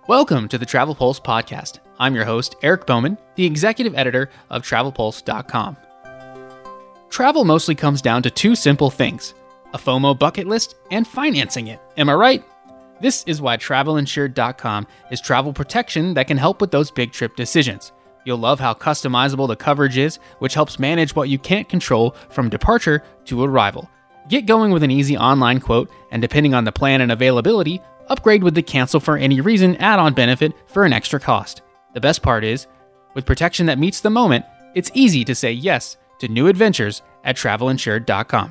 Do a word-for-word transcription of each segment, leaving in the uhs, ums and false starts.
Welcome to the Travel Pulse podcast. I'm your host, Eric Bowman, the executive editor of travel pulse dot com. Travel mostly comes down to two simple things: a FOMO bucket list and financing it. Am I right? This is why travel insured dot com is travel protection that can help with those big trip decisions. You'll love how customizable the coverage is, which helps manage what you can't control from departure to arrival. Get going with an easy online quote, and depending on the plan and availability, upgrade with the cancel for any reason add-on benefit for an extra cost. The best part is, with protection that meets the moment, it's easy to say yes to new adventures at travel insured dot com.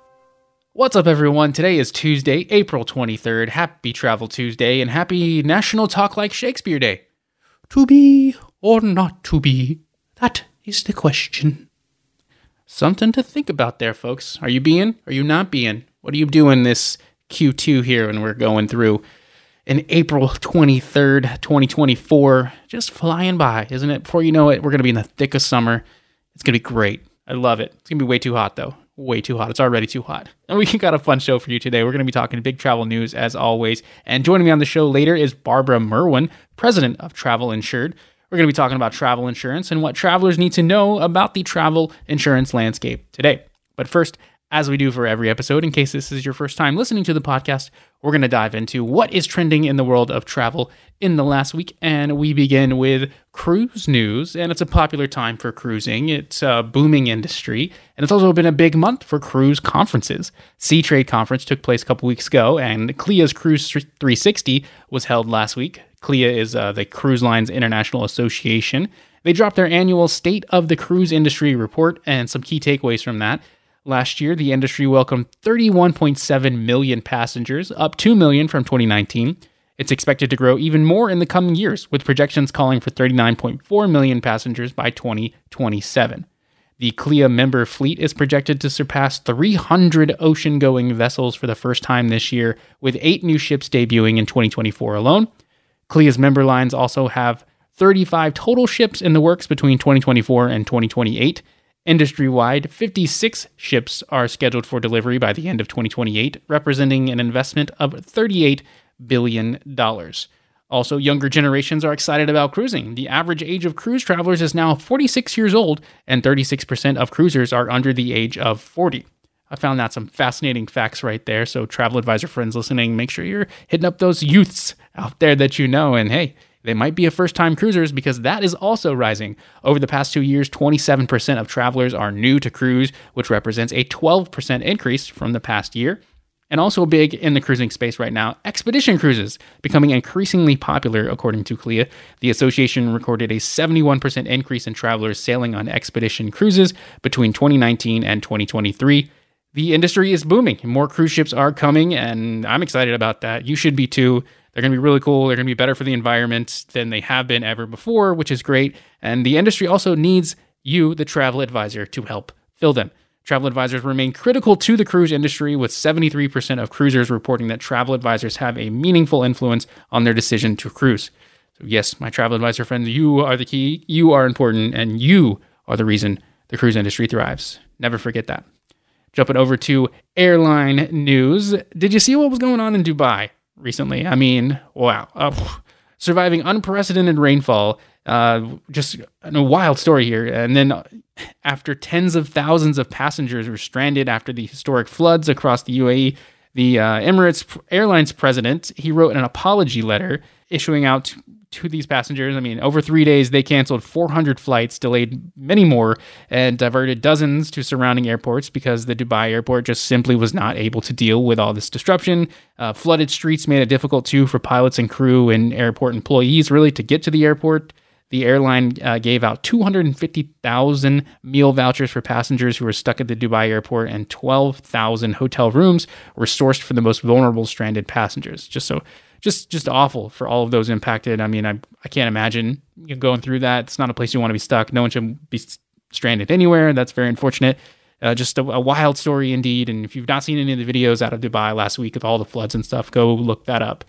What's up, everyone? Today is Tuesday, April twenty-third. Happy Travel Tuesday and happy National Talk Like Shakespeare Day. To be or not to be, that is the question. Something to think about there, folks. Are you being? Are you not being? What are you doing this Q two here when we're going through an April twenty-third, twenty twenty-four, just flying by, isn't it? Before you know it, we're going to be in the thick of summer. It's going to be great. I love it. It's going to be way too hot, though. Way too hot. It's already too hot. And we got a fun show for you today. We're going to be talking big travel news, as always. And joining me on the show later is Barbara Merwin, president of Travel Insured. We're going to be talking about travel insurance and what travelers need to know about the travel insurance landscape today. But first, as we do for every episode, in case this is your first time listening to the podcast, we're going to dive into what is trending in the world of travel in the last week. And we begin with cruise news. And it's a popular time for cruising. It's a booming industry. And it's also been a big month for cruise conferences. Seatrade Conference took place a couple weeks ago, and C L I A's Cruise three sixty was held last week. C L I A is uh, the Cruise Lines International Association. They dropped their annual State of the Cruise Industry report and some key takeaways from that. Last year, the industry welcomed thirty-one point seven million passengers, up two million from twenty nineteen. It's expected to grow even more in the coming years, with projections calling for thirty-nine point four million passengers by twenty twenty-seven. The C L I A member fleet is projected to surpass three hundred ocean-going vessels for the first time this year, with eight new ships debuting in twenty twenty-four alone. C L I A's member lines also have thirty-five total ships in the works between twenty twenty-four and twenty twenty-eight. Industry-wide, fifty-six ships are scheduled for delivery by the end of twenty twenty-eight, representing an investment of thirty-eight billion dollars. Also, younger generations are excited about cruising. The average age of cruise travelers is now forty-six years old, and thirty-six percent of cruisers are under the age of forty. I found that some fascinating facts right there, so travel advisor friends listening, make sure you're hitting up those youths out there that you know, and hey, they might be a first-time cruisers because that is also rising. Over the past two years, twenty-seven percent of travelers are new to cruise, which represents a twelve percent increase from the past year. And also big in the cruising space right now, expedition cruises becoming increasingly popular, according to C L I A. The association recorded a seventy-one percent increase in travelers sailing on expedition cruises between twenty nineteen and twenty twenty-three. The industry is booming. More cruise ships are coming, and I'm excited about that. You should be too. They're going to be really cool. They're going to be better for the environment than they have been ever before, which is great. And the industry also needs you, the travel advisor, to help fill them. Travel advisors remain critical to the cruise industry, with seventy-three percent of cruisers reporting that travel advisors have a meaningful influence on their decision to cruise. So yes, my travel advisor friends, you are the key, you are important, and you are the reason the cruise industry thrives. Never forget that. Jumping over to airline news. Did you see what was going on in Dubai recently? I mean, wow. Oh, surviving unprecedented rainfall. Uh, just a wild story here. And then after tens of thousands of passengers were stranded after the historic floods across the U A E, the uh, Emirates Airlines president, he wrote an apology letter issuing out to, to these passengers. I mean, over three days, they canceled four hundred flights, delayed many more, and diverted dozens to surrounding airports because the Dubai airport just simply was not able to deal with all this disruption. Uh, flooded streets made it difficult, too, for pilots and crew and airport employees, really, to get to the airport. The airline uh, gave out two hundred fifty thousand meal vouchers for passengers who were stuck at the Dubai airport, and twelve thousand hotel rooms were sourced for the most vulnerable stranded passengers. Just so, just just awful for all of those impacted. I mean, I I can't imagine going through that. It's not a place you want to be stuck. No one should be stranded anywhere. That's very unfortunate. Uh, just a, a wild story indeed. And if you've not seen any of the videos out of Dubai last week with all the floods and stuff, go look that up.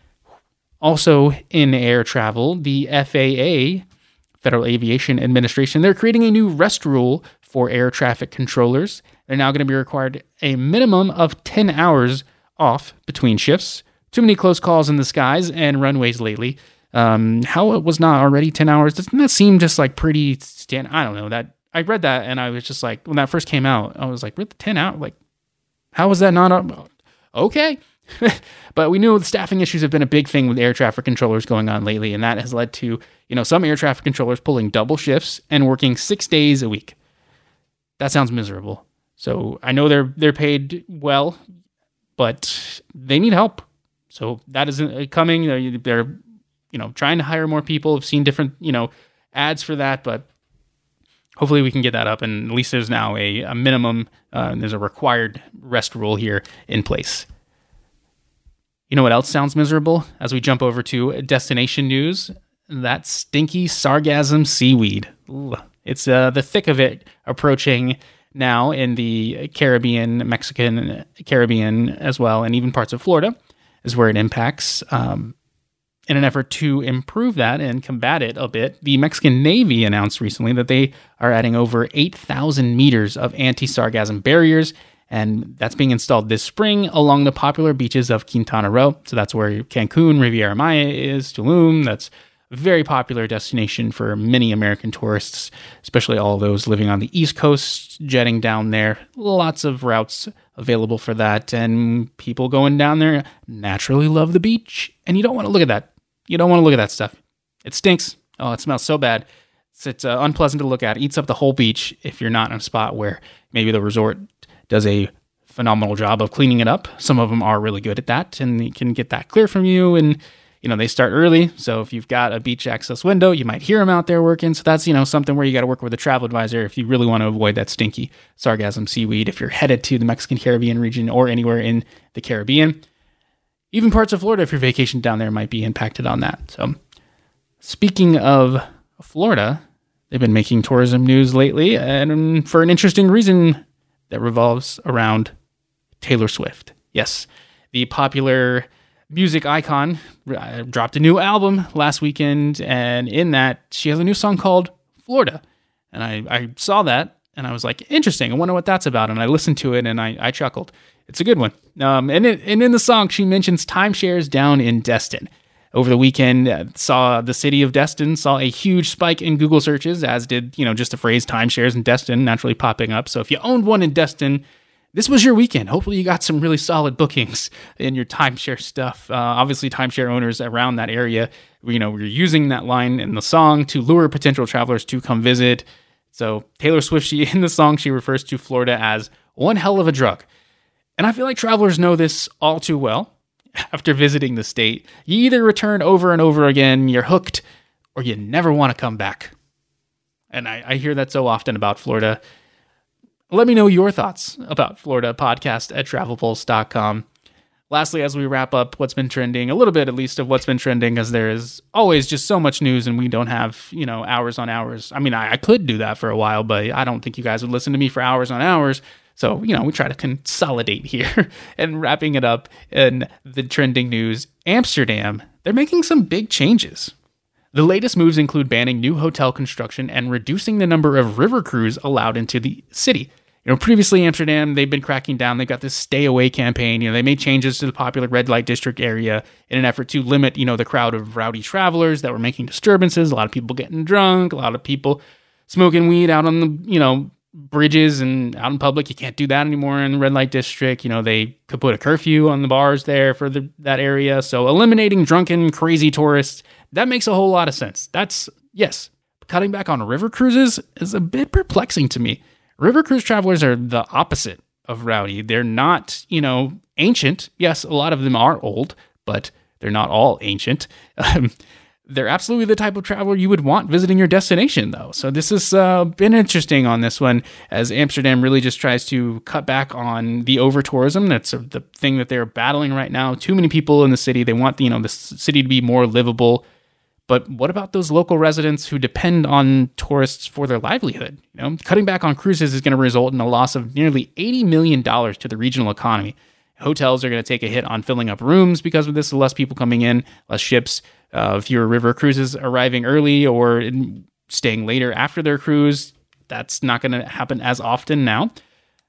Also in air travel, the F A A, Federal Aviation Administration, they're creating a new rest rule for air traffic controllers. They're now going to be required a minimum of ten hours off between shifts. Too many close calls in the skies and runways lately. Um, how it was not already ten hours, doesn't that seem just like pretty stand? I don't know that I read that and I was just like, when that first came out, I was like, really ten hours? Like, how was that not up? Okay. But we knew the staffing issues have been a big thing with air traffic controllers going on lately. And that has led to, you know, some air traffic controllers pulling double shifts and working six days a week. That sounds miserable. So I know they're, they're paid well, but they need help. So that is coming. They're, they're you know, trying to hire more people. I've seen different, you know, ads for that, but hopefully we can get that up. And at least there's now a, a minimum, uh, there's a required rest rule here in place. You know what else sounds miserable? As we jump over to destination news, that stinky sargassum seaweed. Ugh. It's uh, the thick of it approaching now in the Caribbean, Mexican Caribbean as well, and even parts of Florida is where it impacts. Um, In an effort to improve that and combat it a bit, the Mexican Navy announced recently that they are adding over eight thousand meters of anti-sargassum barriers, and that's being installed this spring along the popular beaches of Quintana Roo. So that's where Cancun, Riviera Maya is, Tulum. That's a very popular destination for many American tourists, especially all those living on the East Coast, jetting down there. Lots of routes available for that, and people going down there naturally love the beach, and you don't want to look at that. You don't want to look at that stuff. It stinks. Oh, it smells so bad. It's, it's uh, unpleasant to look at. It eats up the whole beach if you're not in a spot where maybe the resort does a phenomenal job of cleaning it up. Some of them are really good at that, and they can get that clear from you. And, you know, they start early. So if you've got a beach access window, you might hear them out there working. So that's, you know, something where you got to work with a travel advisor if you really want to avoid that stinky sargassum seaweed if you're headed to the Mexican Caribbean region or anywhere in the Caribbean. Even parts of Florida, if your vacation down there, might be impacted on that. So speaking of Florida, they've been making tourism news lately, and for an interesting reason that revolves around Taylor Swift. Yes, the popular music icon dropped a new album last weekend, and in that, she has a new song called Florida. And I, I saw that, and I was like, interesting, I wonder what that's about. And I listened to it, and I, I chuckled. It's a good one. Um, and, it, and in the song, she mentions timeshares down in Destin. Over the weekend, uh, saw the city of Destin, saw a huge spike in Google searches, as did, you know, just the phrase timeshares in Destin naturally popping up. So if you owned one in Destin, this was your weekend. Hopefully you got some really solid bookings in your timeshare stuff. Uh, obviously, timeshare owners around that area, you know, we're using that line in the song to lure potential travelers to come visit. So Taylor Swift, she in the song, she refers to Florida as one hell of a drug. And I feel like travelers know this all too well. After visiting the state, you either return over and over again, you're hooked, or you never want to come back. And I, I hear that so often about Florida. Let me know your thoughts about Florida. Podcast at travel pulse dot com. Lastly, as we wrap up what's been trending, a little bit at least of what's been trending, because there is always just so much news and we don't have, you know, hours on hours. I mean, I, I could do that for a while, but I don't think you guys would listen to me for hours on hours. So, you know, we try to consolidate here. And wrapping it up in the trending news, Amsterdam, they're making some big changes. The latest moves include banning new hotel construction and reducing the number of river crews allowed into the city. You know, previously Amsterdam, they've been cracking down. They've got this stay away campaign. You know, they made changes to the popular red light district area in an effort to limit, you know, the crowd of rowdy travelers that were making disturbances. A lot of people getting drunk, a lot of people smoking weed out on the, you know, bridges and out in public. You can't do that anymore in the red light district. You know, they could put a curfew on the bars there for the, that area. So eliminating drunken, crazy tourists, that makes a whole lot of sense. That's, yes, cutting back on river cruises is a bit perplexing to me. River cruise travelers are the opposite of rowdy. They're not, you know, ancient. Yes, a lot of them are old, but they're not all ancient. Um, They're absolutely the type of traveler you would want visiting your destination, though. So this has uh, been interesting on this one, as Amsterdam really just tries to cut back on the over-tourism. That's the thing that they're battling right now. Too many people in the city. They want, you know, the city to be more livable. But what about those local residents who depend on tourists for their livelihood? You know, cutting back on cruises is going to result in a loss of nearly eighty million dollars to the regional economy. Hotels are going to take a hit on filling up rooms because of this. Less people coming in, less ships, uh, fewer river cruises arriving early or in, staying later after their cruise. That's not going to happen as often now.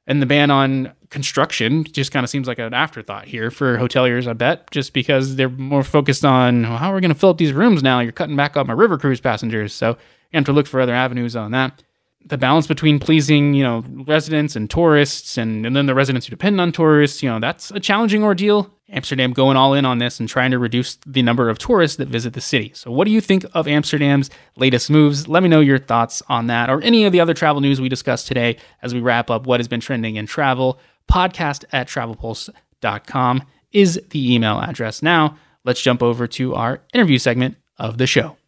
And the ban on construction just kind of seems like an afterthought here for hoteliers, I bet, just because they're more focused on, well, how are we going to fill up these rooms now? You're cutting back on my river cruise passengers. So you have to look for other avenues on that. The balance between pleasing, you know, residents and tourists, and, and then the residents who depend on tourists, you know, that's a challenging ordeal. Amsterdam going all in on this and trying to reduce the number of tourists that visit the city. So what do you think of Amsterdam's latest moves? Let me know your thoughts on that or any of the other travel news we discussed today as we wrap up what has been trending in travel. Podcast at travel pulse dot com is the email address. Now, let's jump over to our interview segment of the show.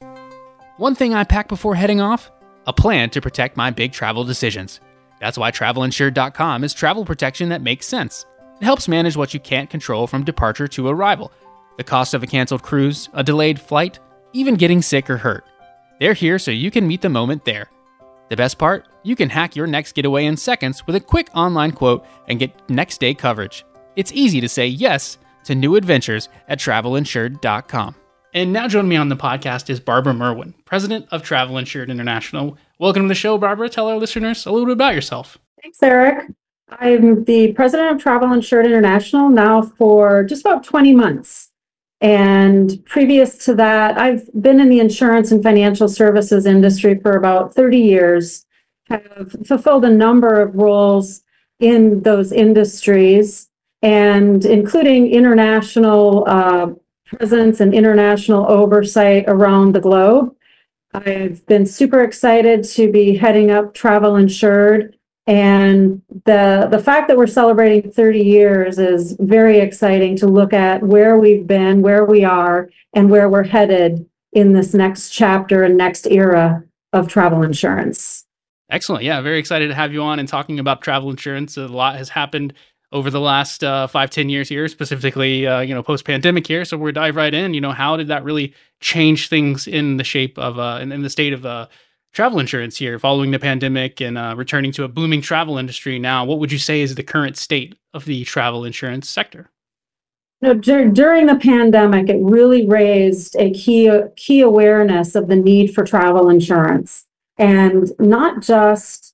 One thing I pack before heading off, a plan to protect my big travel decisions. That's why travel insured dot com is travel protection that makes sense. It helps manage what you can't control from departure to arrival. The cost of a canceled cruise, a delayed flight, even getting sick or hurt. They're here so you can meet the moment there. The best part? You can hack your next getaway in seconds with a quick online quote and get next day coverage. It's easy to say yes to new adventures at travel insured dot com. And now joining me on the podcast is Barbara Merwin, president of Travel Insured International. Welcome to the show, Barbara. Tell our listeners a little bit about yourself. Thanks, Eric. I'm the president of Travel Insured International now for just about twenty months. And previous to that, I've been in the insurance and financial services industry for about thirty years, have fulfilled a number of roles in those industries, and including international uh, presence and international oversight around the globe. I've been super excited to be heading up Travel Insured. And the the fact that we're celebrating thirty years is very exciting to look at where we've been, where we are, and where we're headed in this next chapter and next era of travel insurance. Excellent. Yeah, very excited to have you on and talking about travel insurance. A lot has happened over the last uh, five, ten years here, specifically, uh, you know, post-pandemic here. So we're dive right in. You know, how did that really change things in the shape of, uh, in, in the state of uh, travel insurance here following the pandemic and uh, returning to a booming travel industry now? What would you say is the current state of the travel insurance sector? You know, dur- during the pandemic, it really raised a key key awareness of the need for travel insurance, and not just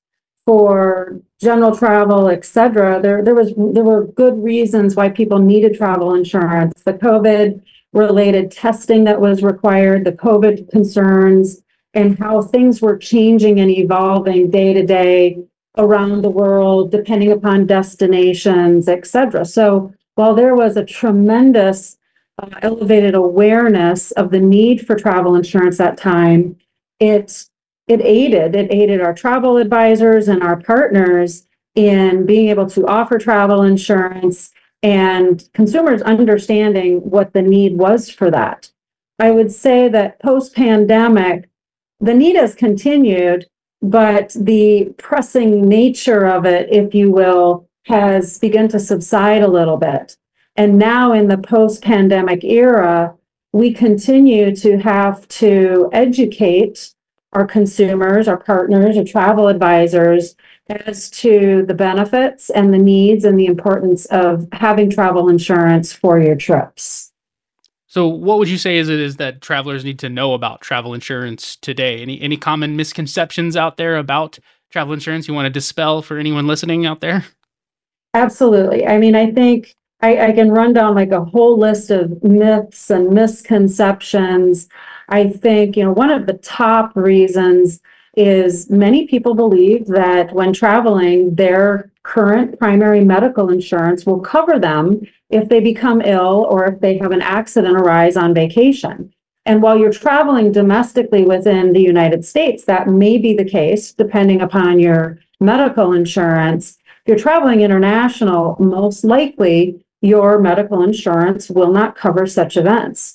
for general travel, et cetera. There, there was there were good reasons why people needed travel insurance. The COVID-related testing that was required, the COVID concerns, and how things were changing and evolving day to day around the world, depending upon destinations, et cetera. So while there was a tremendous uh, elevated awareness of the need for travel insurance at that time, it it aided, it aided our travel advisors and our partners in being able to offer travel insurance and consumers understanding what the need was for that. I would say that post-pandemic, the need has continued, but the pressing nature of it, if you will, has begun to subside a little bit. And now in the post-pandemic era, we continue to have to educate our consumers, our partners, our travel advisors as to the benefits and the needs and the importance of having travel insurance for your trips. So what would you say is it is that travelers need to know about travel insurance today? Any any common misconceptions out there about travel insurance you want to dispel for anyone listening out there? Absolutely. I mean, I think I, I can run down like a whole list of myths and misconceptions. I think, you know, one of the top reasons is many people believe that when traveling, their current primary medical insurance will cover them if they become ill or if they have an accident arise on vacation. And while you're traveling domestically within the United States, that may be the case, depending upon your medical insurance. If you're traveling international, most likely your medical insurance will not cover such events.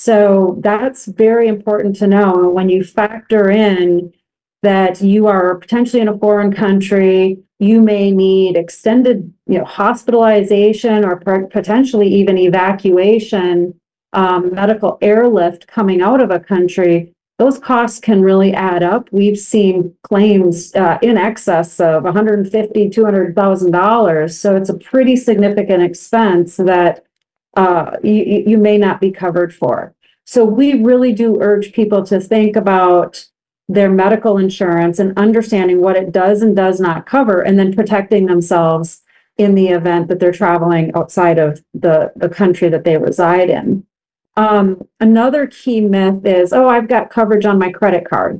So that's very important to know when you factor in that you are potentially in a foreign country. You may need extended, you know, hospitalization or potentially even evacuation, um, medical airlift coming out of a country. Those costs can really add up. We've seen claims uh, in excess of one hundred fifty thousand dollars, two hundred thousand dollars. So it's a pretty significant expense that uh, you, you may not be covered for. So we really do urge people to think about their medical insurance and understanding what it does and does not cover, and then protecting themselves in the event that they're traveling outside of the, the country that they reside in. Um, another key myth is, oh, I've got coverage on my credit card.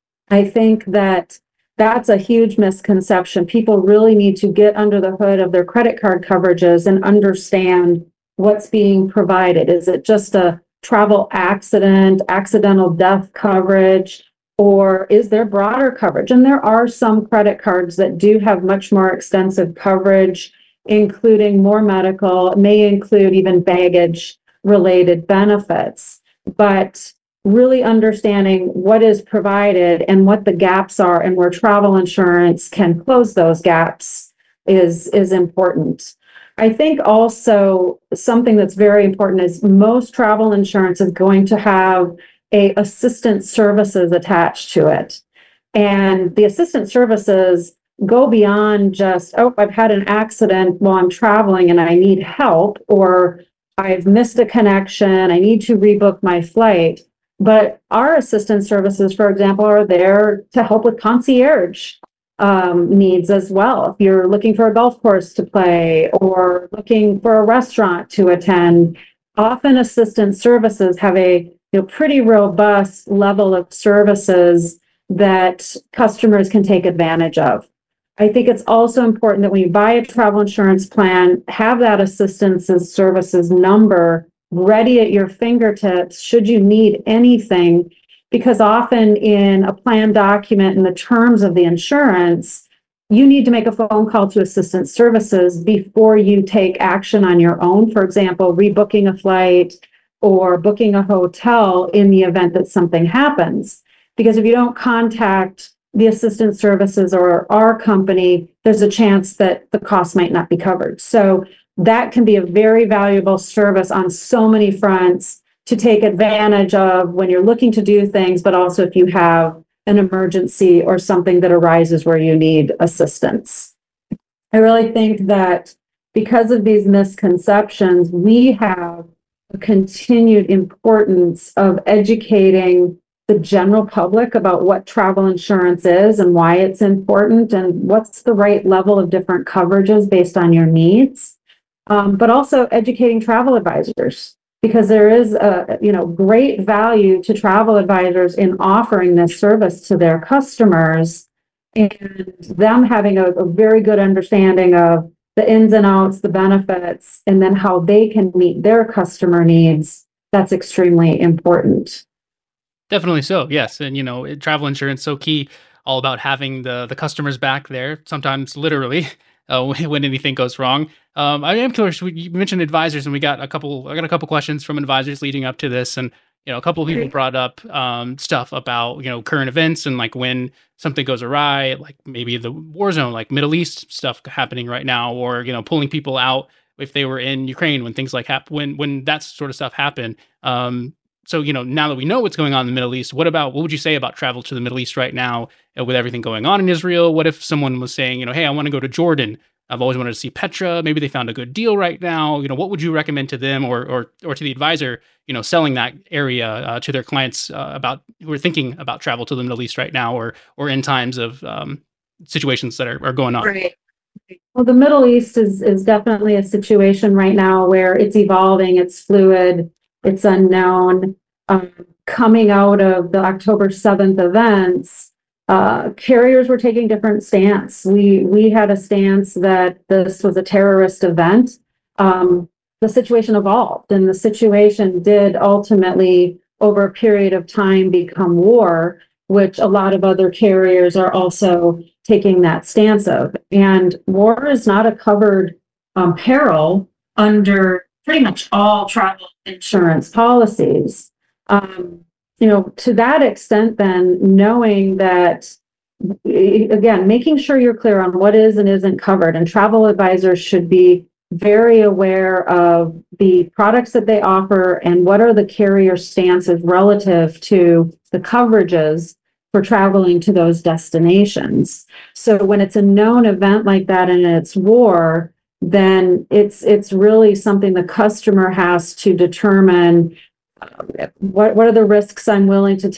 I think that that's a huge misconception. People really need to get under the hood of their credit card coverages and understand what's being provided. Is it just a travel accident, accidental death coverage, or is there broader coverage? And there are some credit cards that do have much more extensive coverage, including more medical, may include even baggage related benefits. But really understanding what is provided and what the gaps are and where travel insurance can close those gaps is, is important. I think also something that's very important is most travel insurance is going to have a assistant services attached to it. And the assistant services go beyond just, oh, I've had an accident while I'm traveling and I need help, or I've missed a connection, I need to rebook my flight. But our assistant services, for example, are there to help with concierge um, needs as well. If you're looking for a golf course to play or looking for a restaurant to attend, often assistant services have a you know, pretty robust level of services that customers can take advantage of. I think it's also important that when you buy a travel insurance plan, have that assistance services number ready at your fingertips should you need anything, because often in a plan document in the terms of the insurance, you need to make a phone call to assistance services before you take action on your own. For example, rebooking a flight or booking a hotel in the event that something happens. Because if you don't contact the assistance services or our company, there's a chance that the cost might not be covered. So that can be a very valuable service on so many fronts to take advantage of when you're looking to do things, but also if you have an emergency or something that arises where you need assistance. I really think that because of these misconceptions, we have a continued importance of educating the general public about what travel insurance is and why it's important and what's the right level of different coverages based on your needs. Um, but also educating travel advisors, because there is a you know great value to travel advisors in offering this service to their customers, and them having a, a very good understanding of the ins and outs, the benefits, and then how they can meet their customer needs. That's extremely important. Definitely so. Yes, and you know, it- travel insurance so key. All about having the the customers back there. Sometimes literally. Uh, when, when anything goes wrong. Um, I am curious. We, you mentioned advisors, and we got a couple. I got a couple questions from advisors leading up to this, and you know, a couple of people brought up um, stuff about you know current events and like when something goes awry, like maybe the war zone, like Middle East stuff happening right now, or you know, pulling people out if they were in Ukraine when things like hap- when when that sort of stuff happened. Um, so you know, now that we know what's going on in the Middle East, what about what would you say about travel to the Middle East right now uh, with everything going on in Israel? What if someone was saying, you know, hey, I want to go to Jordan. I've always wanted to see Petra. Maybe they found a good deal right now. You know, what would you recommend to them or or or to the advisor, you know, selling that area uh, to their clients uh, about who are thinking about travel to the Middle East right now, or or in times of um, situations that are, are going on? Right. Well, the Middle East is is definitely a situation right now where it's evolving, it's fluid, it's unknown. Um, coming out of the October seventh events, uh, carriers were taking different stance. We we had a stance that this was a terrorist event. Um, the situation evolved, and the situation did ultimately, over a period of time, become war, which a lot of other carriers are also taking that stance of. And war is not a covered um, peril under pretty much all travel insurance policies. Um, you know, to that extent, then knowing that, again, making sure you're clear on what is and isn't covered, and travel advisors should be very aware of the products that they offer and what are the carrier stances relative to the coverages for traveling to those destinations. So when it's a known event like that and it's war, then it's it's really something the customer has to determine. Uh, what what are the risks I'm willing to take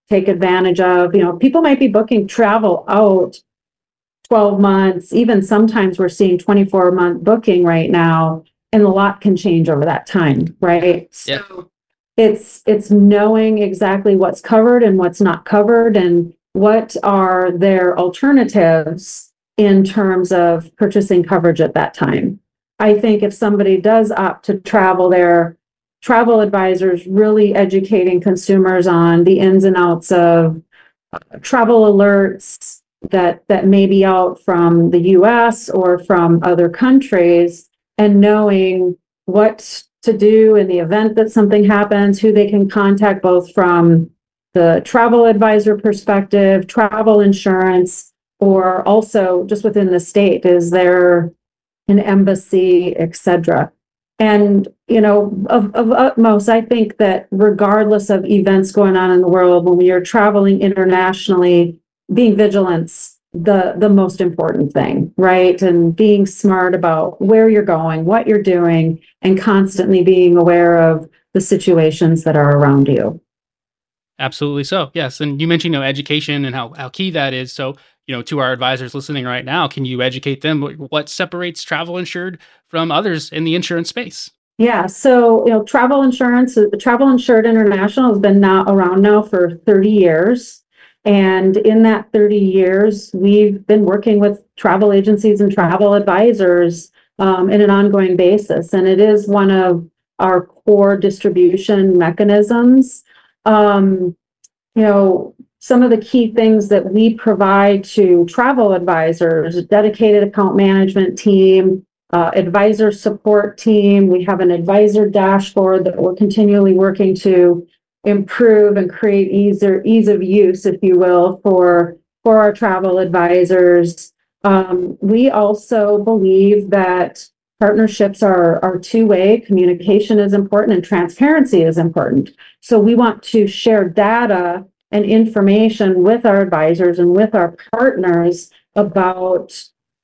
take advantage of. You know, people might be booking travel out twelve months, even sometimes we're seeing twenty-four month booking right now, and a lot can change over that time, right? Yeah. So it's it's knowing exactly what's covered and what's not covered, and what are their alternatives in terms of purchasing coverage at that time. I think if somebody does opt to travel, their travel advisors really educating consumers on the ins and outs of uh, travel alerts that that may be out from the U S or from other countries, and knowing what to do in the event that something happens, who they can contact, both from the travel advisor perspective, travel insurance, or also just within the state, is there an embassy, et cetera. And, you know, of, of utmost, I think that regardless of events going on in the world, when we are traveling internationally, being vigilant's the, the most important thing, right? And being smart about where you're going, what you're doing, and constantly being aware of the situations that are around you. Absolutely so. Yes. And you mentioned, you know, education and how, how key that is. So, you know, to our advisors listening right now, can you educate them what separates Travel Insured from others in the insurance space? Yeah. So, you know, travel insurance, Travel Insured International has been now around now for thirty years. And in that thirty years, we've been working with travel agencies and travel advisors um, in an ongoing basis. And it is one of our core distribution mechanisms. Um, you know, some of the key things that we provide to travel advisors: a dedicated account management team, uh, advisor support team. We have an advisor dashboard that we're continually working to improve and create easier ease of use, if you will, for for our travel advisors. Um, we also believe that partnerships are are two-way. Communication is important and transparency is important. So we want to share data and information with our advisors and with our partners about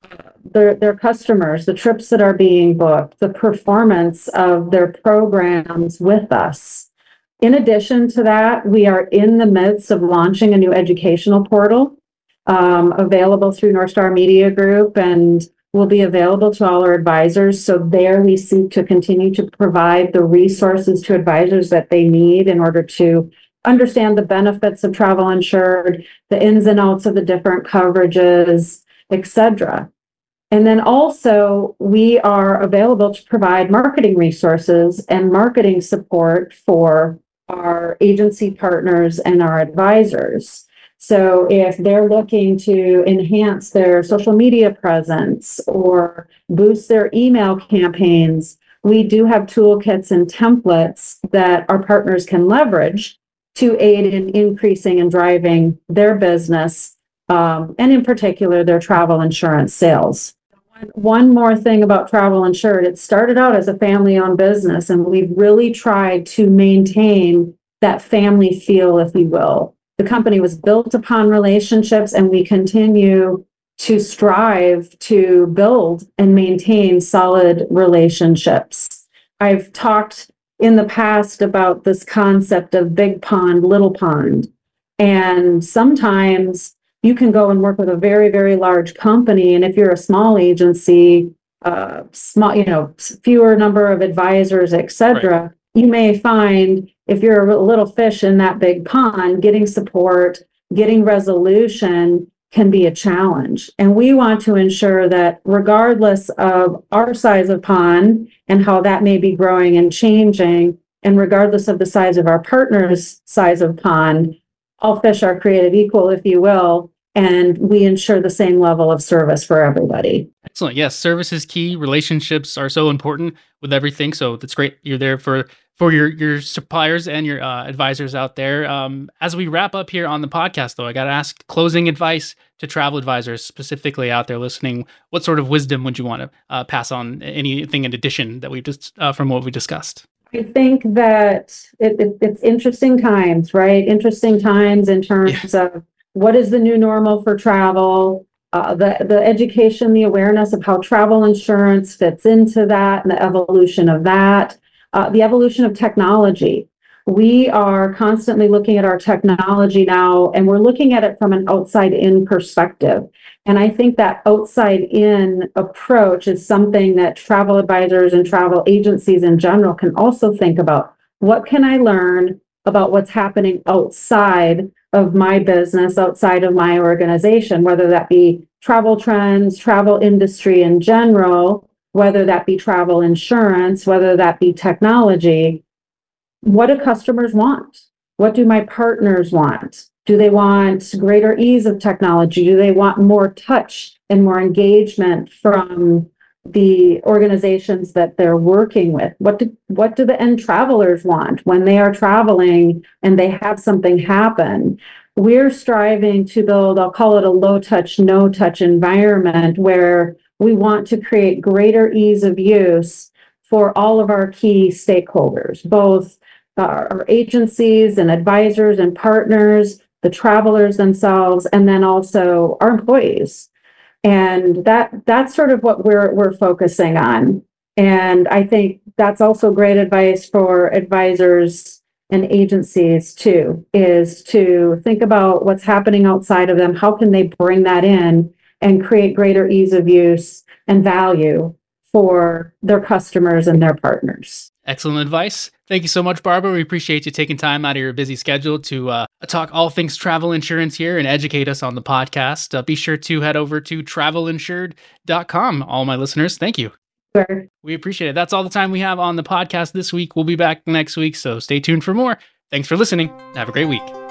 their their customers, the trips that are being booked, the performance of their programs with us. In addition to that, we are in the midst of launching a new educational portal um, available through North Star Media Group, and will be available to all our advisors. So there we seek to continue to provide the resources to advisors that they need in order to understand the benefits of Travel Insured, the ins and outs of the different coverages, et cetera. And then also, we are available to provide marketing resources and marketing support for our agency partners and our advisors. So if they're looking to enhance their social media presence or boost their email campaigns, we do have toolkits and templates that our partners can leverage to aid in increasing and driving their business, um, and in particular, their travel insurance sales. One more thing about Travel Insured: it started out as a family-owned business, and we've really tried to maintain that family feel, if you will. The company was built upon relationships, and we continue to strive to build and maintain solid relationships. I've talked in the past about this concept of big pond, little pond. And sometimes you can go and work with a very, very large company. And if you're a small agency, uh, small, you know, fewer number of advisors, et cetera, right, you may find if you're a little fish in that big pond, getting support, getting resolution can be a challenge. And we want to ensure that regardless of our size of pond and how that may be growing and changing, and regardless of the size of our partner's size of pond, all fish are created equal, if you will, and we ensure the same level of service for everybody. Excellent. Yes, service is key. Relationships are so important with everything. So that's great. You're there for for your your suppliers and your uh, advisors out there. Um, as we wrap up here on the podcast, though, I got to ask closing advice to travel advisors specifically out there listening. What sort of wisdom would you want to uh, pass on? Anything in addition that we just uh, from what we discussed? I think that it, it, it's interesting times, right? Interesting times in terms yeah. of what is the new normal for travel, uh, the, the education, the awareness of how travel insurance fits into that, and the evolution of that, uh, the evolution of technology. we are constantly looking at our technology now, and we're looking at it from an outside-in perspective. And I think that outside-in approach is something that travel advisors and travel agencies in general can also think about. What can I learn about what's happening outside of my business, outside of my organization, whether that be travel trends, travel industry in general, whether that be travel insurance, whether that be technology. What do customers want? What do my partners want? Do they want greater ease of technology? Do they want more touch and more engagement from the organizations that they're working with? What do, what do the end travelers want when they are traveling and they have something happen? We're striving to build, I'll call it a low touch, no touch environment where we want to create greater ease of use for all of our key stakeholders, both our agencies and advisors and partners, the travelers themselves, and then also our employees. And that that's sort of what we're we're focusing on. And I think that's also great advice for advisors and agencies too, is to think about what's happening outside of them. How can they bring that in and create greater ease of use and value for their customers and their partners? Excellent advice. Thank you so much, Barbara. We appreciate you taking time out of your busy schedule to uh, talk all things travel insurance here and educate us on the podcast. Uh, be sure to head over to travel insured dot com. All my listeners, thank you. Sure. We appreciate it. That's all the time we have on the podcast this week. We'll be back next week, so stay tuned for more. Thanks for listening. Have a great week.